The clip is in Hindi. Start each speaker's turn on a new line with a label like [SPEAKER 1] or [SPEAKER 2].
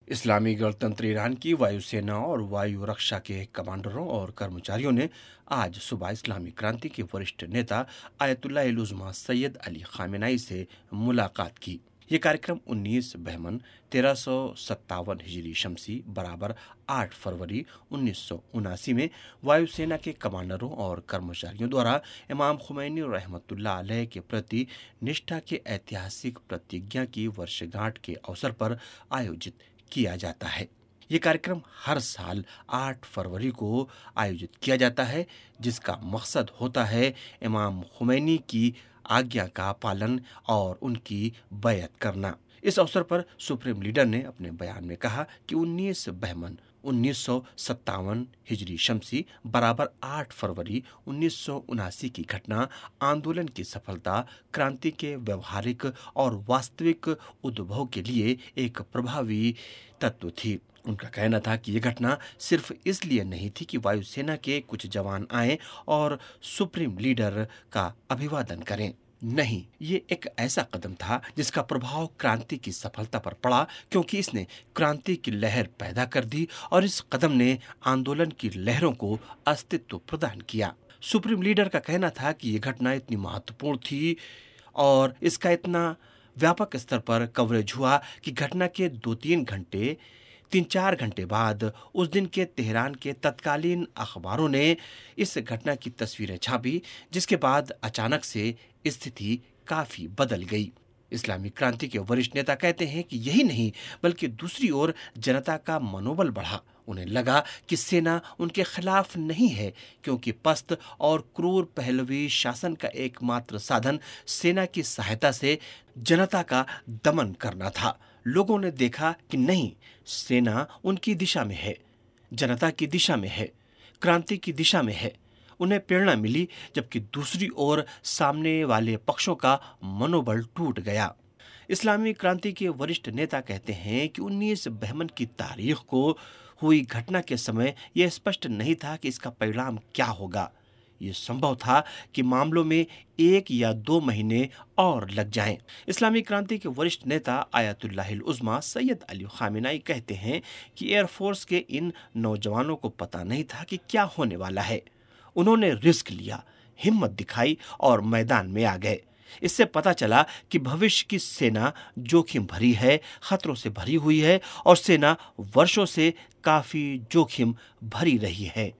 [SPEAKER 1] इस्लामी गणतंत्र ईरान की वायुसेना और वायु रक्षा के कमांडरों और कर्मचारियों ने आज सुबह इस्लामी क्रांति के वरिष्ठ नेता आयतुल्लाह उज़्मा सैयद अली खामेनेई से मुलाकात की। ये कार्यक्रम 19 बहमन 1357 हिजरी शमसी बराबर 8 फरवरी 1979 में वायुसेना के कमांडरों और कर्मचारियों द्वारा इमाम खुमैनी रहमतुल्लाह अलैह के प्रति निष्ठा के ऐतिहासिक प्रतिज्ञा की वर्षगांठ के अवसर पर आयोजित किया जाता है। ये कार्यक्रम हर साल 8 फरवरी को आयोजित किया जाता है, जिसका मकसद होता है इमाम खुमैनी की आज्ञा का पालन और उनकी बैअत करना। इस अवसर पर सुप्रीम लीडर ने अपने बयान में कहा कि 19 बहमन 1957 हिजरी शमसी बराबर 8 फरवरी 1979 की घटना आंदोलन की सफलता, क्रांति के व्यवहारिक और वास्तविक उद्भव के लिए एक प्रभावी तत्व थी। उनका कहना था कि यह घटना सिर्फ इसलिए नहीं थी कि वायुसेना के कुछ जवान आए और सुप्रीम लीडर का अभिवादन करें। नहीं, ये एक ऐसा कदम था जिसका प्रभाव क्रांति की सफलता पर पड़ा, क्योंकि इसने क्रांति की लहर पैदा कर दी और इस कदम ने आंदोलन की लहरों को अस्तित्व प्रदान किया। सुप्रीम लीडर का कहना था कि यह घटना इतनी महत्वपूर्ण थी और इसका इतना व्यापक स्तर पर कवरेज हुआ कि घटना के 3-4 घंटे बाद उस दिन के तेहरान के तत्कालीन अखबारों ने इस घटना की तस्वीरें छापी, जिसके बाद अचानक से स्थिति काफी बदल गई। इस्लामी क्रांति के वरिष्ठ नेता कहते हैं कि यही नहीं बल्कि दूसरी ओर जनता का मनोबल बढ़ा। उन्हें लगा कि सेना उनके खिलाफ नहीं है, क्योंकि पस्त और क्रूर पहलवी शासन का एकमात्र साधन सेना की सहायता से जनता का दमन करना था। लोगों ने देखा कि नहीं, सेना उनकी दिशा में है, जनता की दिशा में है, क्रांति की दिशा में है। उन्हें प्रेरणा मिली, जबकि दूसरी ओर सामने वाले पक्षों का मनोबल टूट गया। इस्लामी क्रांति के वरिष्ठ नेता कहते हैं कि 19 बहमन की तारीख को हुई घटना के समय यह स्पष्ट नहीं था कि इसका परिणाम क्या होगा। ये संभव था कि मामलों में 1 या 2 महीने और लग जाएं। इस्लामी क्रांति के वरिष्ठ नेता आयतुल्लाह उज़्मा सैयद अली खामेनेई कहते हैं कि एयरफोर्स के इन नौजवानों को पता नहीं था कि क्या होने वाला है। उन्होंने रिस्क लिया, हिम्मत दिखाई और मैदान में आ गए। इससे पता चला कि भविष्य की सेना जोखिम भरी है, खतरों से भरी हुई है और सेना वर्षों से काफी जोखिम भरी रही है।